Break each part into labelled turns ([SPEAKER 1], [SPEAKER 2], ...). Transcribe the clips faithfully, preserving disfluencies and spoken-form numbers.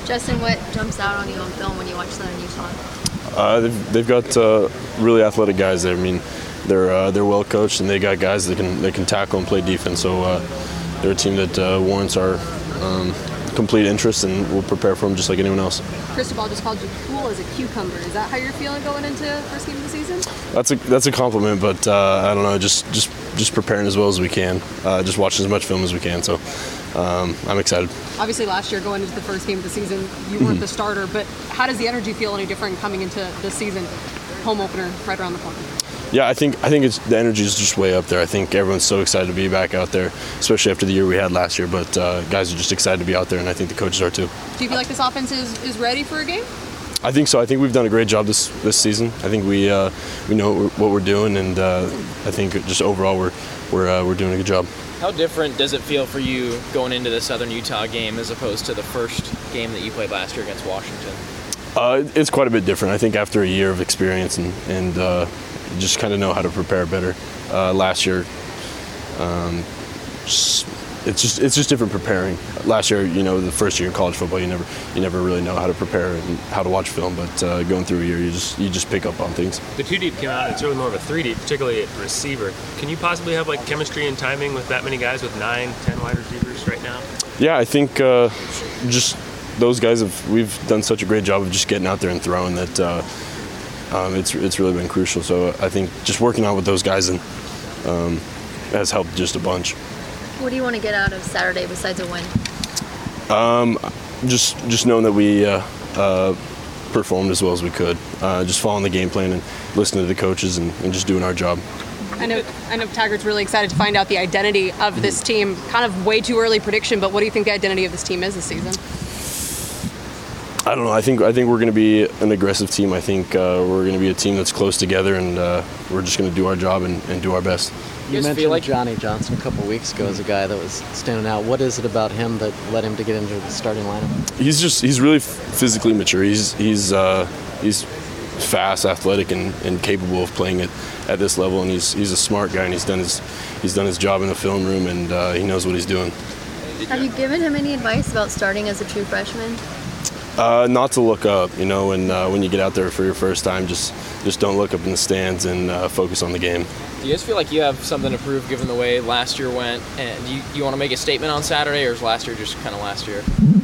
[SPEAKER 1] Justin, what jumps out on you on film when you watch Southern Utah?
[SPEAKER 2] Uh, they've, they've got uh, really athletic guys there. I mean, they're uh, they're well coached, and they got guys that can that can tackle and play defense. So uh, they're a team that uh, warrants our um, complete interest, and we'll prepare for them just like anyone else.
[SPEAKER 3] Cristobal just called you cool as a cucumber. Is that how you're feeling going into first game of the season?
[SPEAKER 2] That's a that's a compliment, but uh, I don't know, just just just preparing as well as we can, uh, just watching as much film as we can. So um, I'm excited.
[SPEAKER 3] Obviously, last year going into the first game of the season, you weren't mm-hmm. the starter, but how does the energy feel any different coming into this season? Home opener right around the corner.
[SPEAKER 2] Yeah, I think I think it's the energy is just way up there. I think everyone's so excited to be back out there, especially after the year we had last year. But uh, guys are just excited to be out there, and I think the coaches are too.
[SPEAKER 3] Do you feel like this offense is, is ready for a game?
[SPEAKER 2] I think so. I think we've done a great job this this season. I think we uh, we know what we're doing, and uh, I think just overall we're we're uh, we're doing a good job.
[SPEAKER 4] How different does it feel for you going into the Southern Utah game as opposed to the first game that you played last year against Washington?
[SPEAKER 2] Uh, it's quite a bit different. I think after a year of experience and and uh, just kind of know how to prepare better. Uh, last year, um, just, it's just it's just different preparing. Last year, you know, the first year in college football, you never you never really know how to prepare and how to watch film. But uh, going through a year, you just you just pick up on things.
[SPEAKER 5] The two deep came out. It's really more of a three deep, particularly at receiver. Can you possibly have like chemistry and timing with that many guys with nine, ten wide receivers right now?
[SPEAKER 2] Yeah, I think uh, just those guys have we've done such a great job of just getting out there and throwing that. Uh, Um, it's it's really been crucial. So I think just working out with those guys and um, has helped just a bunch.
[SPEAKER 1] What do you want to get out of Saturday besides a win?
[SPEAKER 2] Um, just just knowing that we uh, uh, performed as well as we could. Uh, just following the game plan and listening to the coaches and, and just doing our job.
[SPEAKER 3] I know I know Taggart's really excited to find out the identity of this team. Kind of way too early prediction, but what do you think the identity of this team is this season?
[SPEAKER 2] I don't know. I think I think we're going to be an aggressive team. I think uh, we're going to be a team that's close together, and uh, we're just going to do our job and, and do our best.
[SPEAKER 6] You, you mentioned like Johnny Johnson a couple of weeks ago as a guy that was standing out. What is it about him that led him to get into the starting lineup?
[SPEAKER 2] He's just he's really physically mature. He's he's uh, he's fast, athletic, and, and capable of playing it at this level. And he's he's a smart guy, and he's done his he's done his job in the film room, and uh, he knows what he's doing.
[SPEAKER 1] Have you given him any advice about starting as a true freshman?
[SPEAKER 2] Uh, not to look up, you know, and uh, when you get out there for your first time, just just don't look up in the stands and uh, focus on the game.
[SPEAKER 4] Do you guys feel like you have something to prove given the way last year went? And do you, do you want to make a statement on Saturday, or is last year just kind of last year?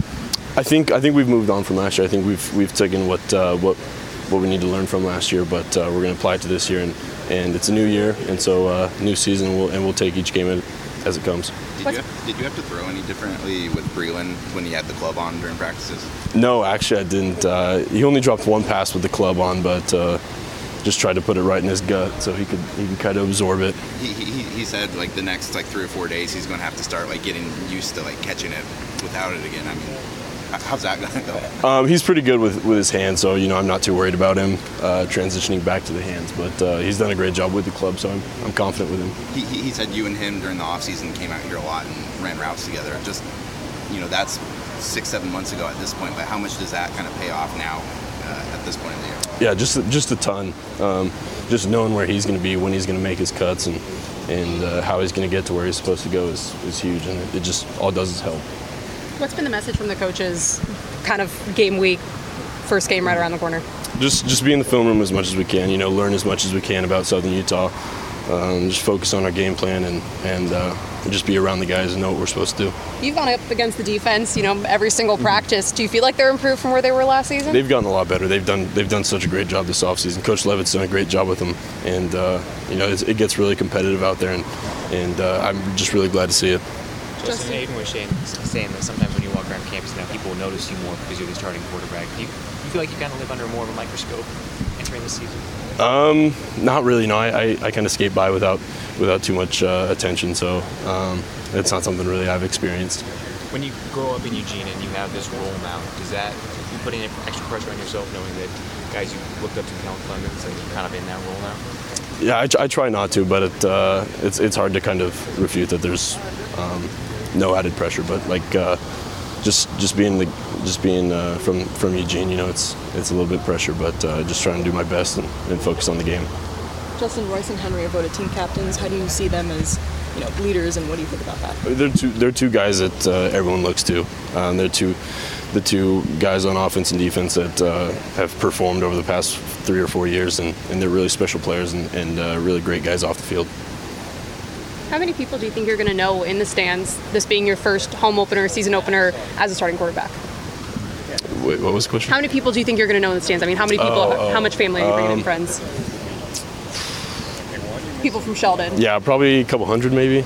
[SPEAKER 2] I think I think we've moved on from last year. I think we've we've taken what uh, what what we need to learn from last year, but uh, we're going to apply it to this year, and, and it's a new year, and so uh, new season, we'll, and we'll take each game as it comes.
[SPEAKER 7] Did you, have, did you have to throw any differently with Breland when he had the club on during practices?
[SPEAKER 2] No, actually I didn't. Uh, he only dropped one pass with the club on, but uh, just tried to put it right in his gut so he could he could kind of absorb it.
[SPEAKER 7] He, he he said like the next like three or four days he's going to have to start like getting used to like catching it without it again. I mean, how's that going to go?
[SPEAKER 2] Um, he's pretty good with, with his hands, so you know I'm not too worried about him uh, transitioning back to the hands. But uh, he's done a great job with the club, so I'm I'm confident with him.
[SPEAKER 7] He, he he said you and him during the off season came out here a lot and ran routes together. Just you know that's six seven months ago at this point. But how much does that kind of pay off now uh, at this point in the year?
[SPEAKER 2] Yeah, just just a ton. Um, just knowing where he's going to be, when he's going to make his cuts, and and uh, how he's going to get to where he's supposed to go is is huge, and it, it just all does is help.
[SPEAKER 3] What's been the message from the coaches, kind of game week, first game right around the corner?
[SPEAKER 2] Just just be in the film room as much as we can, you know, learn as much as we can about Southern Utah. Um, just focus on our game plan and, and uh, just be around the guys and know what we're supposed to do.
[SPEAKER 3] You've gone up against the defense, you know, every single practice. Do you feel like they're improved from where they were last season?
[SPEAKER 2] They've gotten a lot better. They've done they've done such a great job this offseason. Coach Levitt's done a great job with them. And, uh, you know, it's, it gets really competitive out there, and, and uh, I'm just really glad to see it.
[SPEAKER 8] Justin, Aiden was saying, saying that sometimes when you walk around campus now, people will notice you more because you're the starting quarterback. Do you, you feel like you kind of live under more of a microscope entering this season?
[SPEAKER 2] Um, not really. No, I, I, I kind of skate by without without too much uh, attention. So um, it's not something really I've experienced.
[SPEAKER 8] When you grow up in Eugene and you have this role now, does that you put any extra pressure on yourself, knowing that guys you looked up to Kellen Clemens and you're kind of in that role now?
[SPEAKER 2] Yeah, I, I try not to, but it, uh, it's it's hard to kind of refute that there's um, no added pressure. But like uh, just just being the just being uh, from from Eugene, you know, it's it's a little bit pressure, but uh, just trying to do my best and, and focus on the game.
[SPEAKER 9] Justin, Royce, and Henry are voted team captains. How do you see them as
[SPEAKER 3] you know, leaders, and what do you think about that?
[SPEAKER 2] They're two. They're two guys that uh, everyone looks to. Um, they're two, the two guys on offense and defense that uh, have performed over the past three or four years, and, and they're really special players and, and uh, really great guys off the field.
[SPEAKER 3] How many people do you think you're going to know in the stands, this being your first home opener, season opener, as a starting quarterback?
[SPEAKER 2] Wait, what was the question?
[SPEAKER 3] How many people do you think you're going to know in the stands? I mean, how many people,
[SPEAKER 2] Oh, oh,
[SPEAKER 3] how much family are you bringing
[SPEAKER 2] um,
[SPEAKER 3] in, friends? People from Sheldon.
[SPEAKER 2] Yeah, probably a couple hundred, maybe.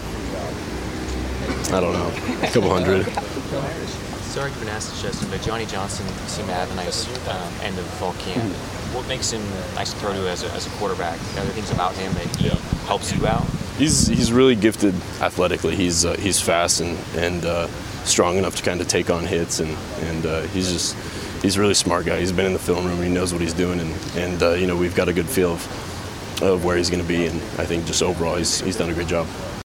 [SPEAKER 2] I don't know, a couple hundred.
[SPEAKER 8] Sorry for asking, Justin, but Johnny Johnson seemed to have a nice um, end of fall camp. What makes him nice to throw to as a, as a quarterback? Are there things about him that he helps you out?
[SPEAKER 2] He's he's really gifted athletically. He's uh, he's fast and and uh, strong enough to kind of take on hits, and and uh, he's just he's a really smart guy. He's been in the film room. He knows what he's doing, and and uh, you know, we've got a good feel of of where he's going to be, and I think just overall he's he's done a great job.